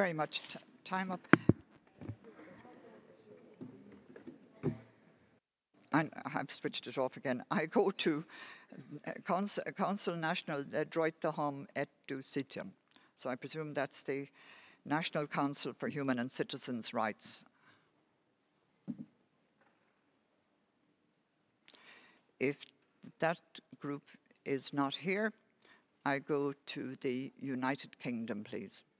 very much. Time up. And I've switched it off again. I go to Council National Droit de Homme et du Citoyen. So I presume that's the National Council for Human and Citizens' Rights. If that group is not here, I go to the United Kingdom, please.